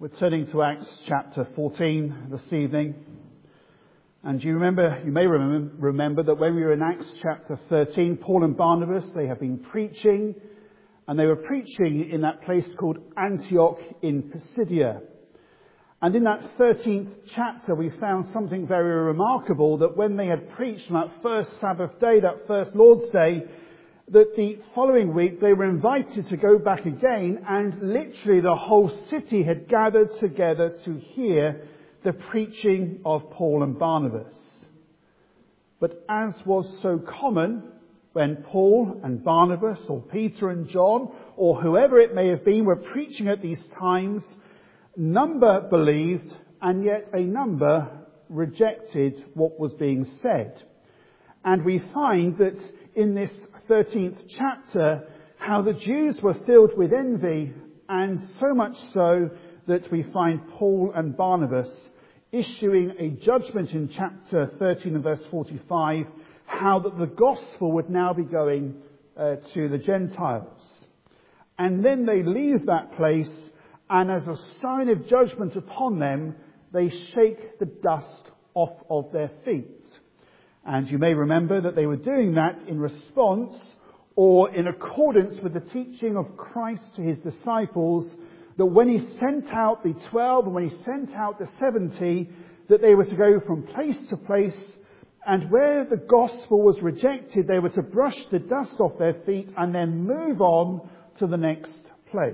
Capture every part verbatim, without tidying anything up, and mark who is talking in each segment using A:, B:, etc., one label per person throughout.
A: We're turning to Acts chapter fourteen this evening. And you remember, you may remember, remember that when we were in Acts chapter thirteen, Paul and Barnabas, they have been preaching, and they were preaching in that place called Antioch in Pisidia. And in that thirteenth chapter, we found something very remarkable, that when they had preached on that first Sabbath day, that first Lord's Day, that the following week they were invited to go back again, and literally the whole city had gathered together to hear the preaching of Paul and Barnabas. But as was so common, when Paul and Barnabas, or Peter and John, or whoever it may have been, were preaching at these times, number believed, and yet a number rejected what was being said. And we find that in this thirteenth chapter, how the Jews were filled with envy, and so much so that we find Paul and Barnabas issuing a judgment in chapter thirteen and verse forty-five, how that the gospel would now be going uh, to the Gentiles. And then they leave that place, and as a sign of judgment upon them, they shake the dust off of their feet. And you may remember that they were doing that in response, or in accordance with the teaching of Christ to his disciples, that when he sent out the twelve and when he sent out the seventy, that they were to go from place to place, and where the gospel was rejected, they were to brush the dust off their feet and then move on to the next place.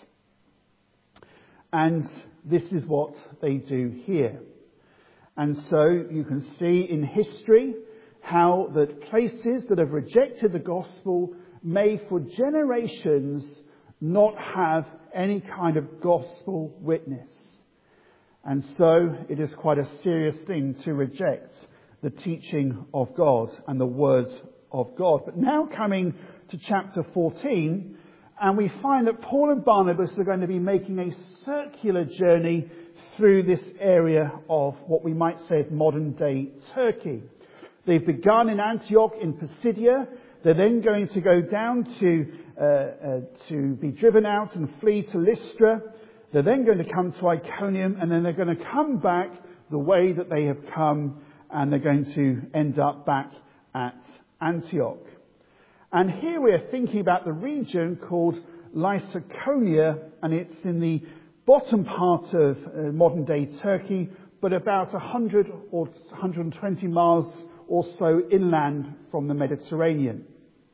A: And this is what they do here. And so you can see in history how that places that have rejected the gospel may for generations not have any kind of gospel witness. And so it is quite a serious thing to reject the teaching of God and the words of God. But now coming to chapter fourteen, and we find that Paul and Barnabas are going to be making a circular journey through this area of what we might say is modern day Turkey. They've begun in Antioch in Pisidia. They're then going to go down to uh, uh, to be driven out and flee to Lystra. They're then going to come to Iconium, and then they're going to come back the way that they have come, and they're going to end up back at Antioch. And here we're thinking about the region called Lycaonia, and it's in the bottom part of uh, modern day Turkey, but about one hundred or one hundred twenty miles or so inland from the Mediterranean.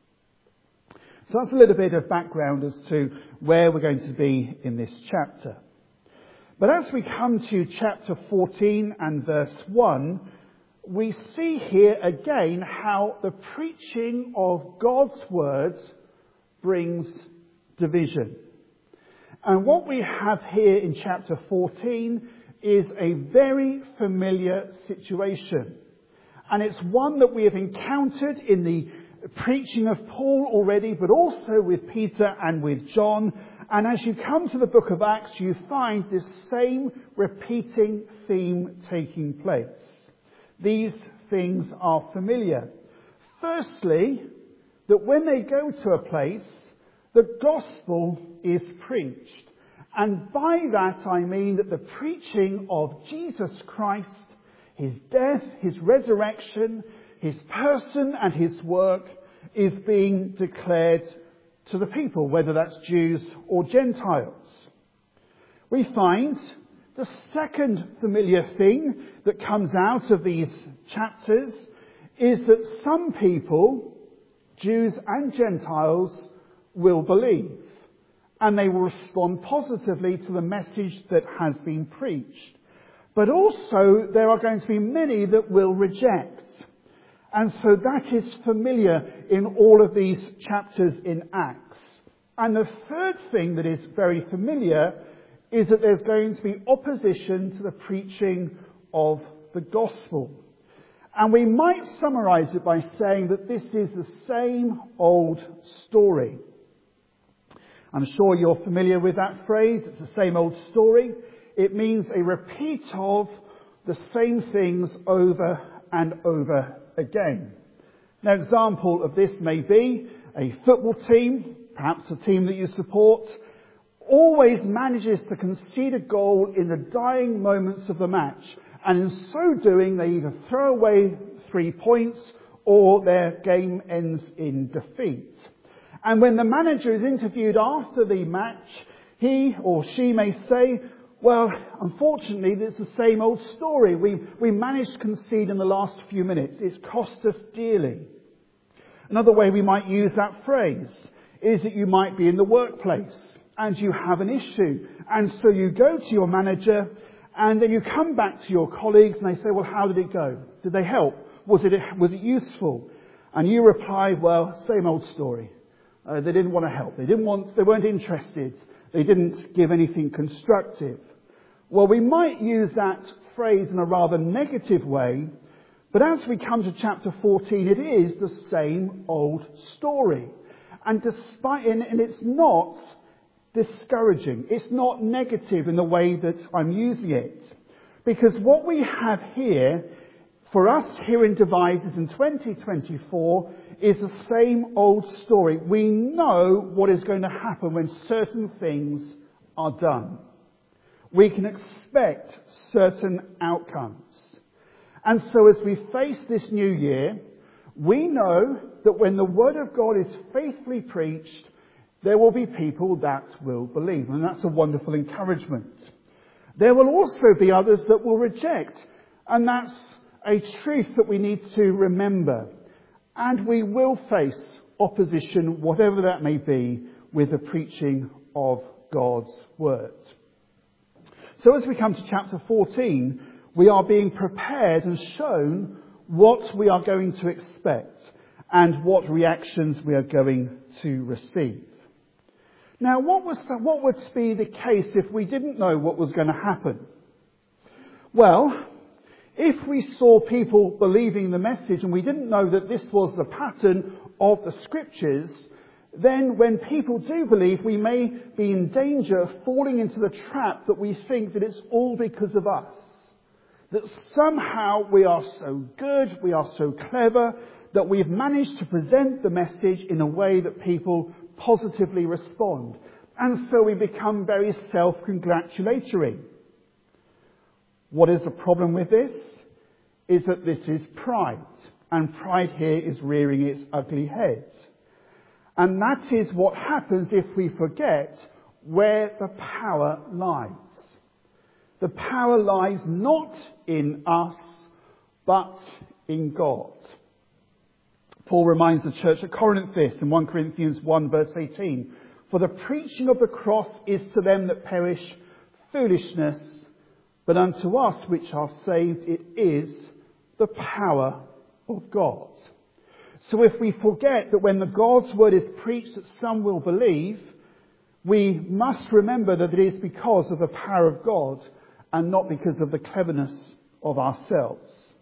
A: So that's a little bit of background as to where we're going to be in this chapter. But as we come to chapter fourteen and verse one, we see here again how the preaching of God's words brings division. And what we have here in chapter fourteen is a very familiar situation. And it's one that we have encountered in the preaching of Paul already, but also with Peter and with John. And as you come to the book of Acts, you find this same repeating theme taking place. These things are familiar. Firstly, that when they go to a place, the gospel is preached. And by that I mean that the preaching of Jesus Christ, his death, his resurrection, his person and his work is being declared to the people, whether that's Jews or Gentiles. We find the second familiar thing that comes out of these chapters is that some people, Jews and Gentiles, will believe, and they will respond positively to the message that has been preached. But also there are going to be many that will reject. And so that is familiar in all of these chapters in Acts. And the third thing that is very familiar is that there's going to be opposition to the preaching of the gospel. And we might summarize it by saying that this is the same old story. I'm sure you're familiar with that phrase. It's the same old story. It means a repeat of the same things over and over again. An example of this may be a football team, perhaps a team that you support, always manages to concede a goal in the dying moments of the match. And in so doing, they either throw away three points or their game ends in defeat. And when the manager is interviewed after the match, he or she may say, well, unfortunately, it's the same old story. We, we managed to concede in the last few minutes. It's cost us dearly. Another way we might use that phrase is that you might be in the workplace and you have an issue. And so you go to your manager and then you come back to your colleagues and they say, well, how did it go? Did they help? Was it, was it useful? And you reply, well, same old story. Uh, they didn't want to help. They didn't want, they weren't interested. They didn't give anything constructive. Well, we might use that phrase in a rather negative way, but as we come to chapter fourteen, it is the same old story. And despite, and, and it's not discouraging. It's not negative in the way that I'm using it. Because what we have here, for us here in Devices in twenty twenty-four, is the same old story. We know what is going to happen when certain things are done. We can expect certain outcomes. And so as we face this new year, we know that when the Word of God is faithfully preached, there will be people that will believe. And that's a wonderful encouragement. There will also be others that will reject. And that's a truth that we need to remember. And we will face opposition, whatever that may be, with the preaching of God's Word. So as we come to chapter fourteen, we are being prepared and shown what we are going to expect and what reactions we are going to receive. Now, what was, what would be the case if we didn't know what was going to happen? Well, if we saw people believing the message and we didn't know that this was the pattern of the Scriptures, then when people do believe, we may be in danger of falling into the trap that we think that it's all because of us. That somehow we are so good, we are so clever, that we've managed to present the message in a way that people positively respond. And so we become very self-congratulatory. What is the problem with this? Is that this is pride. And pride here is rearing its ugly head. And that is what happens if we forget where the power lies. The power lies not in us, but in God. Paul reminds the church at Corinth this in First Corinthians one verse eighteen. For the preaching of the cross is to them that perish foolishness, but unto us which are saved it is the power of God. So if we forget that when the God's word is preached that some will believe, we must remember that it is because of the power of God and not because of the cleverness of ourselves.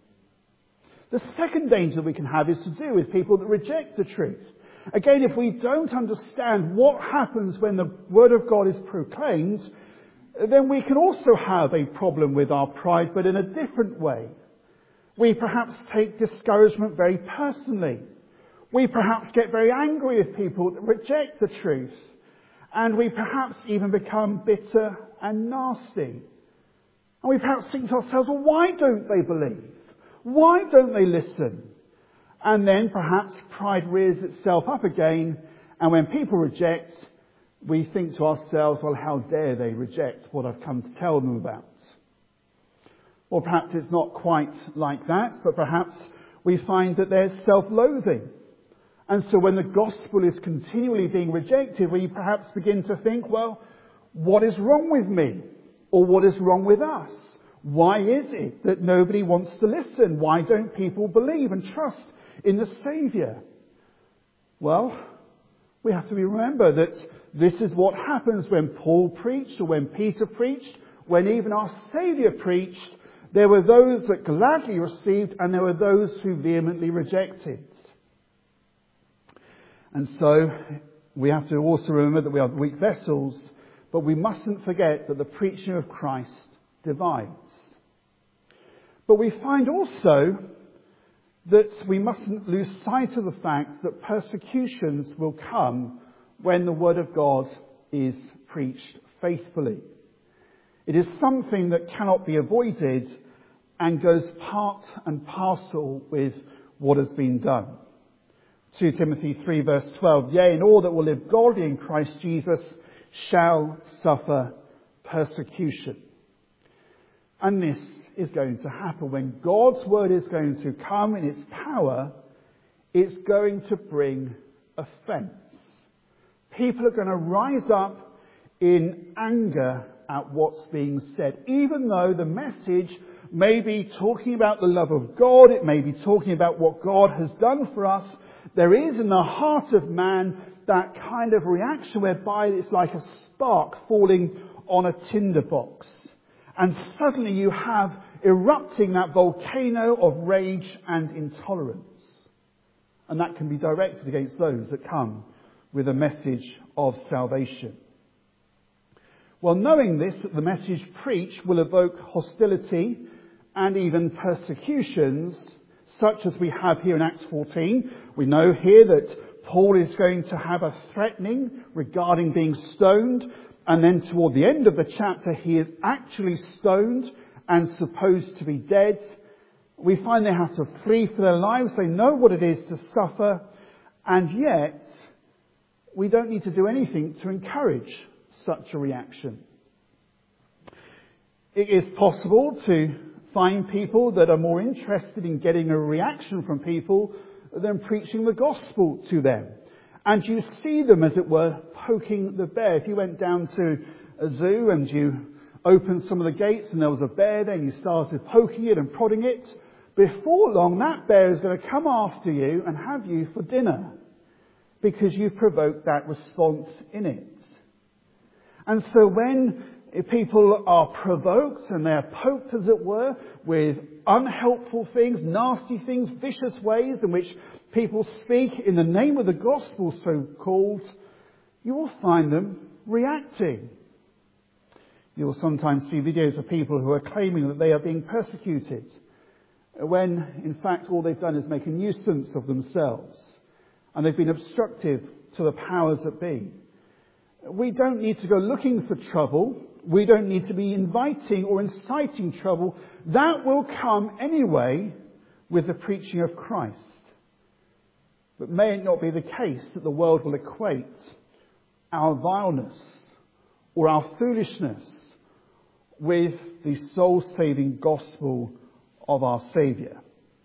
A: The second danger we can have is to do with people that reject the truth. Again, if we don't understand what happens when the word of God is proclaimed, then we can also have a problem with our pride, but in a different way. We perhaps take discouragement very personally. We perhaps get very angry with people that reject the truth. And we perhaps even become bitter and nasty. And we perhaps think to ourselves, well, why don't they believe? Why don't they listen? And then perhaps pride rears itself up again. And when people reject, we think to ourselves, well, how dare they reject what I've come to tell them about? Or perhaps it's not quite like that, but perhaps we find that there's self-loathing. And so when the gospel is continually being rejected, we perhaps begin to think, well, what is wrong with me? Or what is wrong with us? Why is it that nobody wants to listen? Why don't people believe and trust in the Saviour? Well, we have to remember that this is what happens when Paul preached or when Peter preached, when even our Saviour preached. There were those that gladly received and there were those who vehemently rejected. And so we have to also remember that we are weak vessels, but we mustn't forget that the preaching of Christ divides. But we find also that we mustn't lose sight of the fact that persecutions will come when the Word of God is preached faithfully. It is something that cannot be avoided and goes part and parcel with what has been done. Second Timothy three verse twelve, yea, and all that will live godly in Christ Jesus shall suffer persecution. And this is going to happen. When God's word is going to come in its power, it's going to bring offence. People are going to rise up in anger at what's being said, even though the message may be talking about the love of God, it may be talking about what God has done for us. There is in the heart of man that kind of reaction whereby it's like a spark falling on a tinderbox. And suddenly you have erupting that volcano of rage and intolerance. And that can be directed against those that come with a message of salvation. Well, knowing this, that the message preached will evoke hostility and even persecutions, such as we have here in Acts fourteen. We know here that Paul is going to have a threatening regarding being stoned. And then toward the end of the chapter, he is actually stoned and supposed to be dead. We find they have to flee for their lives. They know what it is to suffer. And yet, we don't need to do anything to encourage such a reaction. It is possible to find people that are more interested in getting a reaction from people than preaching the gospel to them. And you see them, as it were, poking the bear. If you went down to a zoo and you opened some of the gates and there was a bear there and you started poking it and prodding it, before long that bear is going to come after you and have you for dinner because you've provoked that response in it. And so when people are provoked and they're poked, as it were, with unhelpful things, nasty things, vicious ways in which people speak in the name of the gospel, so-called, you will find them reacting. You will sometimes see videos of people who are claiming that they are being persecuted, when in fact all they've done is make a nuisance of themselves, and they've been obstructive to the powers that be. We don't need to go looking for trouble. We don't need to be inviting or inciting trouble. That will come anyway with the preaching of Christ. But may it not be the case that the world will equate our vileness or our foolishness with the soul-saving gospel of our Saviour.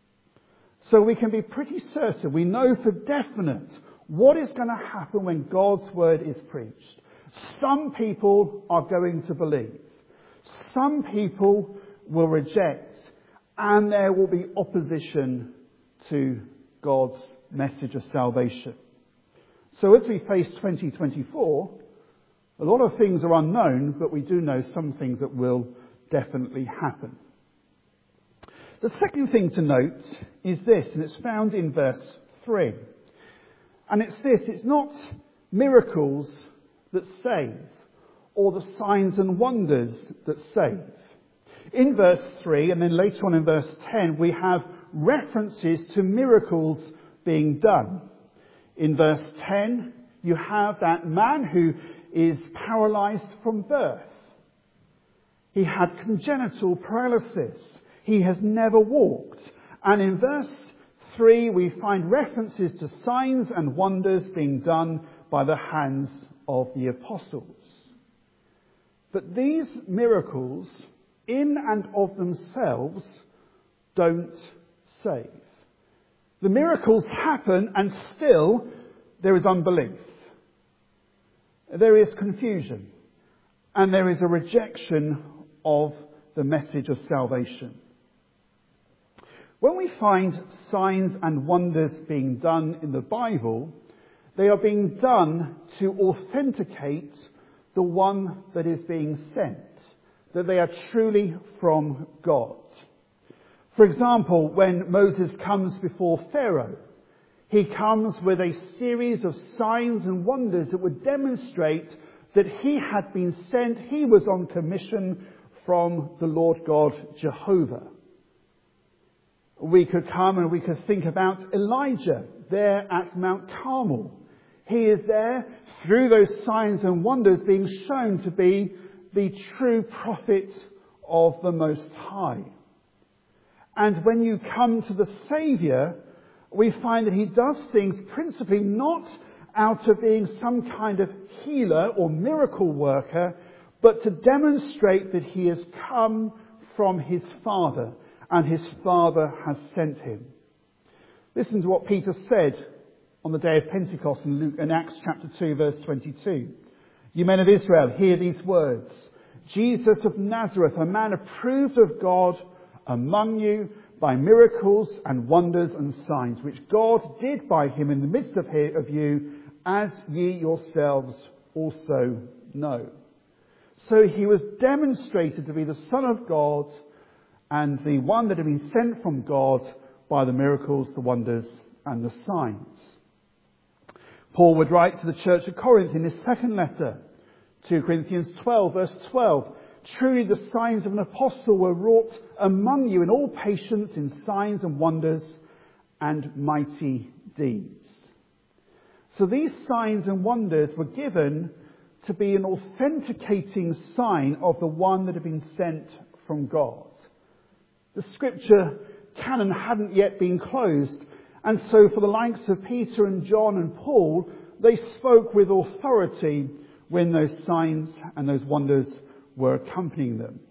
A: So we can be pretty certain, we know for definite what is going to happen when God's word is preached. Some people are going to believe. Some people will reject. And there will be opposition to God's message of salvation. So as we face twenty twenty-four, a lot of things are unknown, but we do know some things that will definitely happen. The second thing to note is this, and it's found in verse three. And it's this, it's not miracles that save, or the signs and wonders that save. In verse three, and then later on in verse ten, we have references to miracles being done. In verse ten, you have that man who is paralyzed from birth. He had congenital paralysis. He has never walked. And in verse three, we find references to signs and wonders being done by the hands of the apostles. But these miracles, in and of themselves, don't save. The miracles happen and still there is unbelief. There is confusion. And there is a rejection of the message of salvation. When we find signs and wonders being done in the Bible, they are being done to authenticate the one that is being sent, that they are truly from God. For example, when Moses comes before Pharaoh, he comes with a series of signs and wonders that would demonstrate that he had been sent, he was on commission from the Lord God Jehovah. We could come and we could think about Elijah there at Mount Carmel. He is there through those signs and wonders being shown to be the true prophet of the Most High. And when you come to the Saviour, we find that he does things principally not out of being some kind of healer or miracle worker, but to demonstrate that he has come from his Father, and his Father has sent him. Listen to what Peter said on the day of Pentecost in Luke, in Acts chapter two, verse twenty-two. You men of Israel, hear these words. Jesus of Nazareth, a man approved of God among you by miracles and wonders and signs, which God did by him in the midst of you, as ye yourselves also know. So he was demonstrated to be the Son of God and the one that had been sent from God by the miracles, the wonders and the signs. Paul would write to the church at Corinth in his second letter, two Corinthians twelve, verse twelve, truly the signs of an apostle were wrought among you in all patience, in signs and wonders and mighty deeds. So these signs and wonders were given to be an authenticating sign of the one that had been sent from God. The scripture canon hadn't yet been closed, and so for the likes of Peter and John and Paul, they spoke with authority when those signs and those wonders were accompanying them.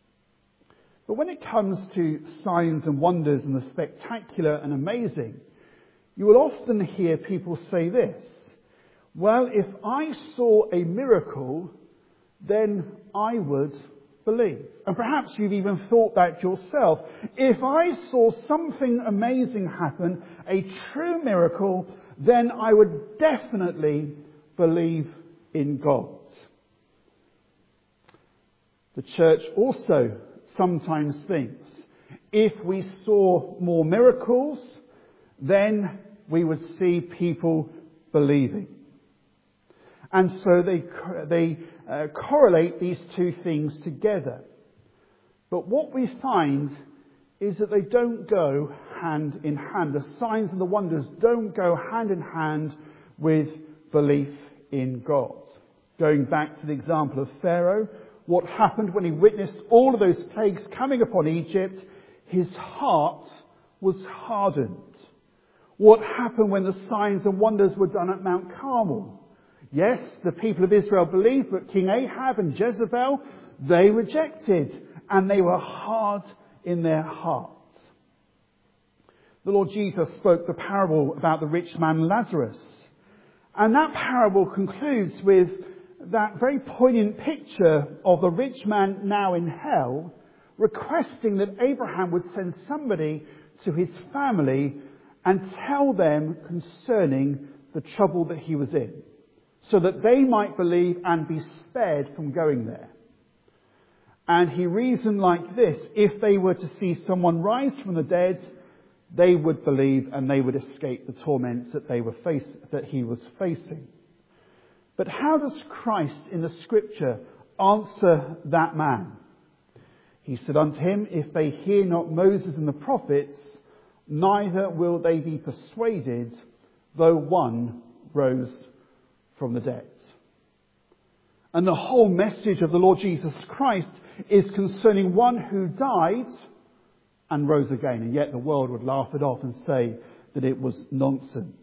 A: But when it comes to signs and wonders and the spectacular and amazing, you will often hear people say this: well, if I saw a miracle, then I would believe. And perhaps you've even thought that yourself. If I saw something amazing happen, a true miracle, then I would definitely believe in God. The church also sometimes thinks if we saw more miracles, then we would see people believing. And so they they uh, correlate these two things together. But what we find is that they don't go hand in hand. The signs and the wonders don't go hand in hand with belief in God. Going back to the example of Pharaoh, what happened when he witnessed all of those plagues coming upon Egypt, his heart was hardened. What happened when the signs and wonders were done at Mount Carmel? Yes, the people of Israel believed, but King Ahab and Jezebel, they rejected, and they were hard in their hearts. The Lord Jesus spoke the parable about the rich man Lazarus. And that parable concludes with that very poignant picture of the rich man now in hell, requesting that Abraham would send somebody to his family and tell them concerning the trouble that he was in, so that they might believe and be spared from going there. And he reasoned like this: if they were to see someone rise from the dead, they would believe and they would escape the torments that they were face, that he was facing. But how does Christ in the scripture answer that man? He said unto him, if they hear not Moses and the prophets, neither will they be persuaded, though one rose from the dead. And the whole message of the Lord Jesus Christ is concerning one who died and rose again. And yet the world would laugh it off and say that it was nonsense.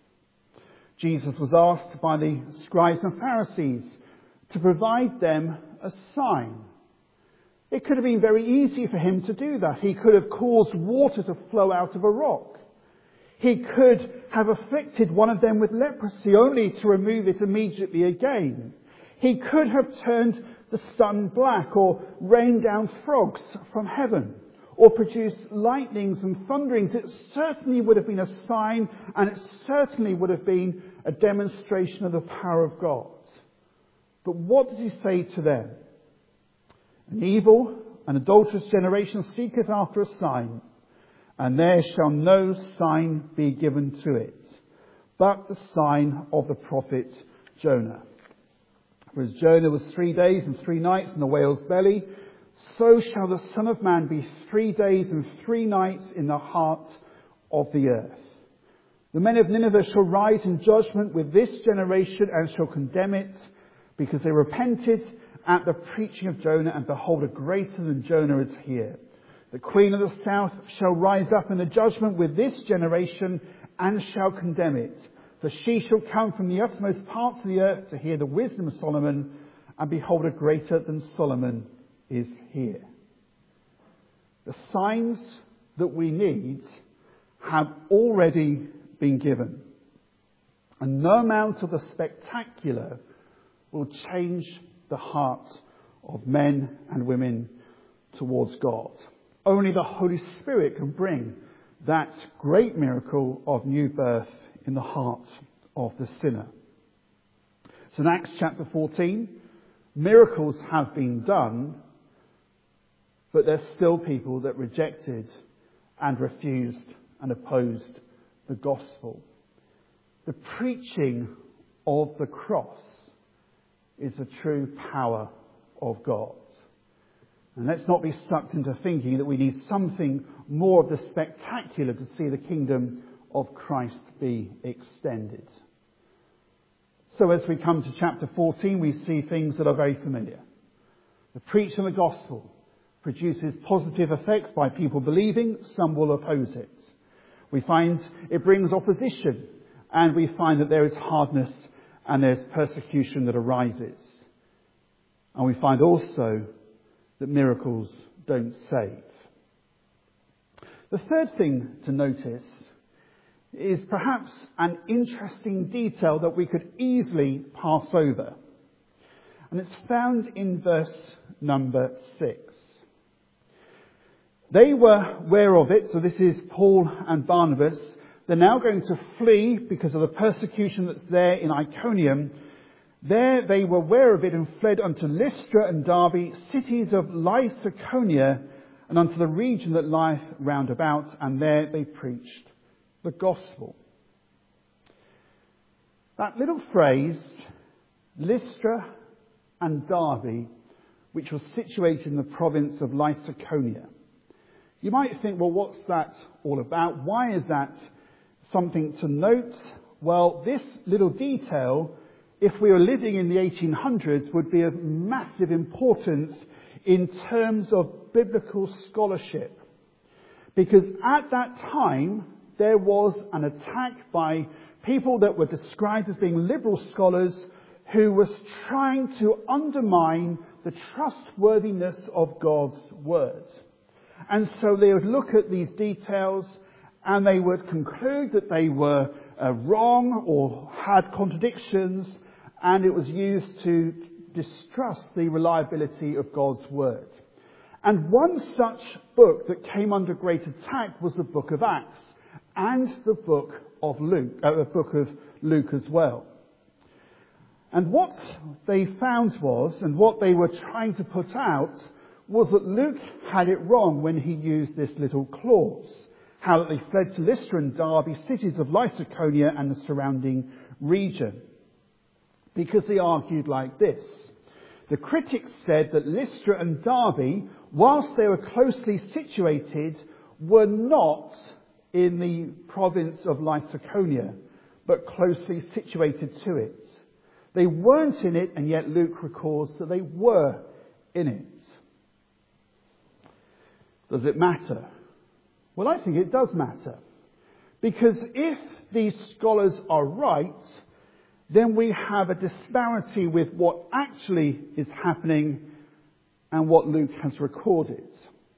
A: Jesus was asked by the scribes and Pharisees to provide them a sign. It could have been very easy for him to do that. He could have caused water to flow out of a rock. He could have afflicted one of them with leprosy only to remove it immediately again. He could have turned the sun black or rained down frogs from heaven or produced lightnings and thunderings. It certainly would have been a sign, and it certainly would have been a demonstration of the power of God. But what does he say to them? An evil and adulterous generation seeketh after a sign, and there shall no sign be given to it, but the sign of the prophet Jonah. For as Jonah was three days and three nights in the whale's belly, so shall the Son of Man be three days and three nights in the heart of the earth. The men of Nineveh shall rise in judgment with this generation and shall condemn it, because they repented at the preaching of Jonah, and behold, a greater than Jonah is here. The queen of the south shall rise up in the judgment with this generation and shall condemn it. For she shall come from the uttermost parts of the earth to hear the wisdom of Solomon, and behold, a greater than Solomon is here. The signs that we need have already been given. And no amount of the spectacular will change the hearts of men and women towards God. Only the Holy Spirit can bring that great miracle of new birth in the heart of the sinner. So in Acts chapter fourteen, miracles have been done, but there's still people that rejected and refused and opposed the gospel. The preaching of the cross is the true power of God. And let's not be sucked into thinking that we need something more of the spectacular to see the kingdom of Christ be extended. So as we come to chapter fourteen, we see things that are very familiar. The preaching of the gospel produces positive effects by people believing. Some will oppose it. We find it brings opposition, and we find that there is hardness and there's persecution that arises. And we find also that miracles don't save. The third thing to notice is perhaps an interesting detail that we could easily pass over. And it's found in verse number six. They were aware of it, so this is Paul and Barnabas. They're now going to flee because of the persecution that's there in Iconium. There they were aware of it and fled unto Lystra and Derbe, cities of Lycaonia, and unto the region that lieth round about, and there they preached the gospel. That little phrase, Lystra and Derbe, which was situated in the province of Lycaonia. You might think, well, what's that all about? Why is that something to note? Well, this little detail, if we were living in the eighteen hundreds, would be of massive importance in terms of biblical scholarship. Because at that time, there was an attack by people that were described as being liberal scholars who was trying to undermine the trustworthiness of God's word. And so they would look at these details and they would conclude that they were uh, wrong or had contradictions, and it was used to distrust the reliability of God's word. And one such book that came under great attack was the book of Acts and the book of Luke, uh, the book of Luke as well. And what they found was, and what they were trying to put out, was that Luke had it wrong when he used this little clause. How that they fled to Lystra and Derbe, cities of Lycaonia and the surrounding region. Because they argued like this. The critics said that Lystra and Derbe, whilst they were closely situated, were not in the province of Lycaonia, but closely situated to it. They weren't in it, and yet Luke records that they were in it. Does it matter? Well, I think it does matter. Because if these scholars are right, then we have a disparity with what actually is happening and what Luke has recorded.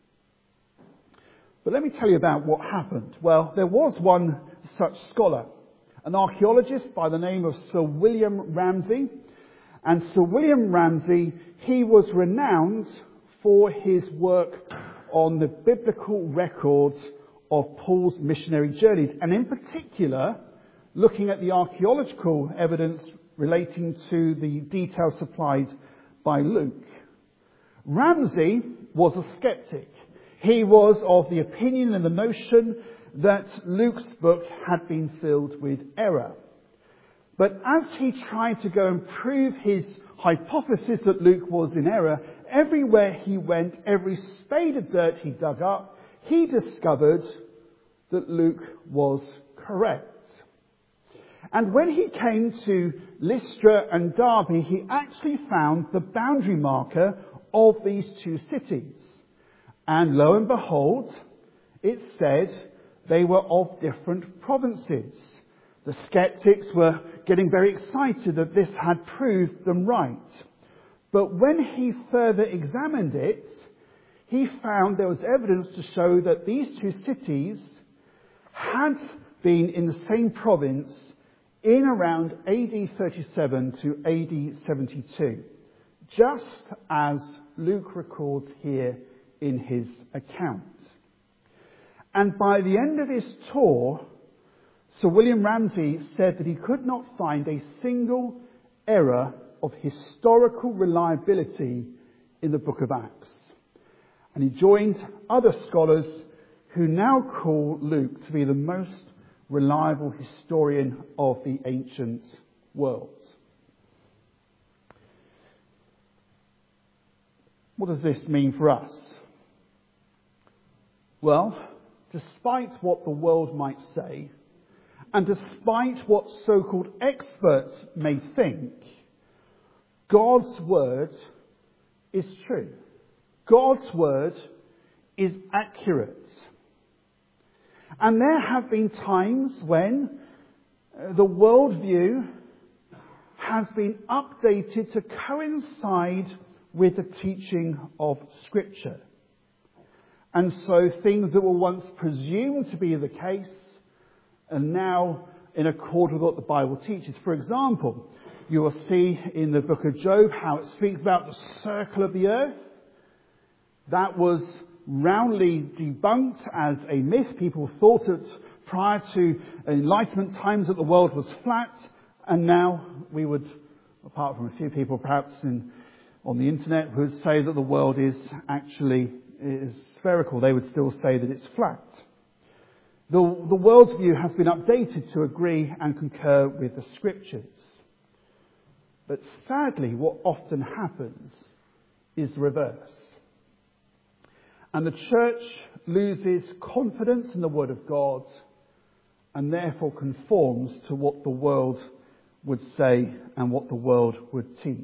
A: But let me tell you about what happened. Well, there was one such scholar, an archaeologist by the name of Sir William Ramsay. And Sir William Ramsay, he was renowned for his work on the biblical records of Paul's missionary journeys, and in particular, looking at the archaeological evidence relating to the details supplied by Luke. Ramsay was a skeptic. He was of the opinion and the notion that Luke's book had been filled with error. But as he tried to go and prove his hypothesis that Luke was in error, everywhere he went, every spade of dirt he dug up, he discovered that Luke was correct. And when he came to Lystra and Derbe, he actually found the boundary marker of these two cities. And lo and behold, it said they were of different provinces. The skeptics were getting very excited that this had proved them right. But when he further examined it, he found there was evidence to show that these two cities had been in the same province in around A D thirty-seven to A D seventy-two, just as Luke records here in his account. And by the end of his tour, Sir William Ramsay said that he could not find a single error of historical reliability in the book of Acts. And he joined other scholars who now call Luke to be the most reliable historian of the ancient world. What does this mean for us? Well, despite what the world might say, and despite what so-called experts may think, God's word is true. God's word is accurate. And there have been times when the worldview has been updated to coincide with the teaching of Scripture. And so things that were once presumed to be the case are now in accord with what the Bible teaches. For example, you will see in the book of Job how it speaks about the circle of the earth. That was roundly debunked as a myth. People thought that prior to Enlightenment times that the world was flat, and now we would, apart from a few people perhaps in, on the internet, would say that the world is actually is spherical. They would still say that it's flat. The, the world's view has been updated to agree and concur with the Scriptures. But sadly, what often happens is the reverse. And the church loses confidence in the Word of God and therefore conforms to what the world would say and what the world would teach.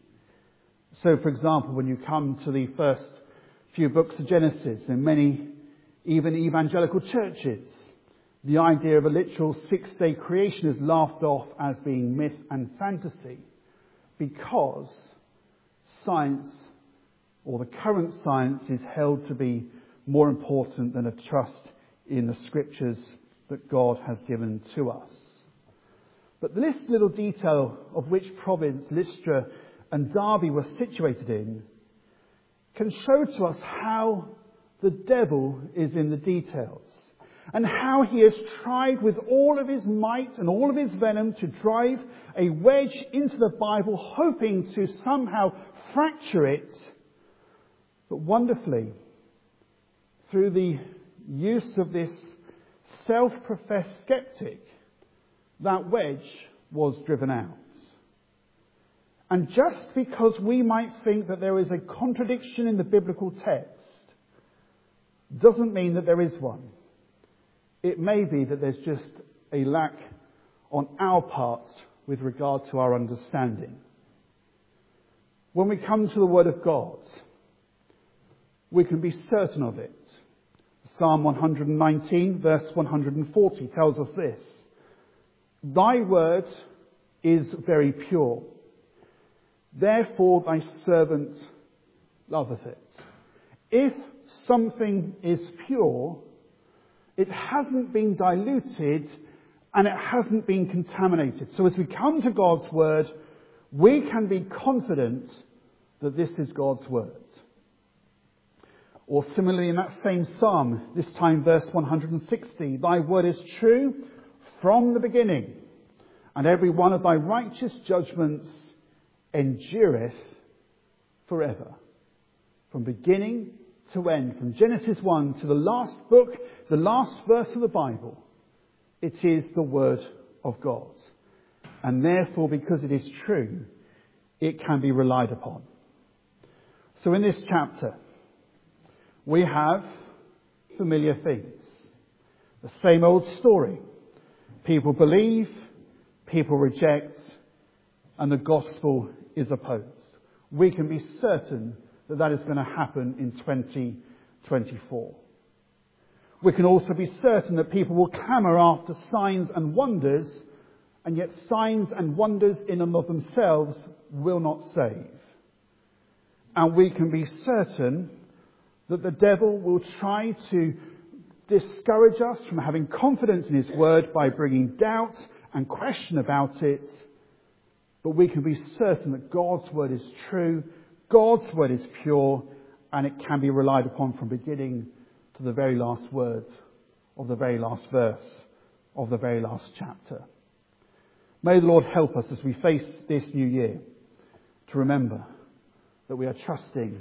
A: So, for example, when you come to the first few books of Genesis, in many, even evangelical churches, the idea of a literal six-day creation is laughed off as being myth and fantasy because science, or the current science, is held to be more important than a trust in the Scriptures that God has given to us. But this little detail of which province Lystra and Derbe were situated in can show to us how the devil is in the details and how he has tried with all of his might and all of his venom to drive a wedge into the Bible, hoping to somehow fracture it. But wonderfully, through the use of this self-professed skeptic, that wedge was driven out. And just because we might think that there is a contradiction in the biblical text, doesn't mean that there is one. It may be that there's just a lack on our part with regard to our understanding. When we come to the Word of God, we can be certain of it. Psalm one nineteen, verse one forty tells us this: Thy word is very pure, therefore thy servant loveth it. If something is pure, it hasn't been diluted and it hasn't been contaminated. So as we come to God's word, we can be confident that this is God's word. Or similarly in that same psalm, this time verse one sixty, Thy word is true from the beginning, and every one of thy righteous judgments endureth forever. From beginning to end, from Genesis one to the last book, the last verse of the Bible, it is the word of God. And therefore, because it is true, it can be relied upon. So in this chapter, we have familiar things. The same old story. People believe, people reject, and the gospel is opposed. We can be certain that that is going to happen in twenty twenty-four. We can also be certain that people will clamour after signs and wonders, and yet signs and wonders in and of themselves will not save. And we can be certain that the devil will try to discourage us from having confidence in his word by bringing doubt and question about it. But we can be certain that God's word is true, God's word is pure, and it can be relied upon from beginning to the very last words of the very last verse of the very last chapter. May the Lord help us as we face this new year to remember that we are trusting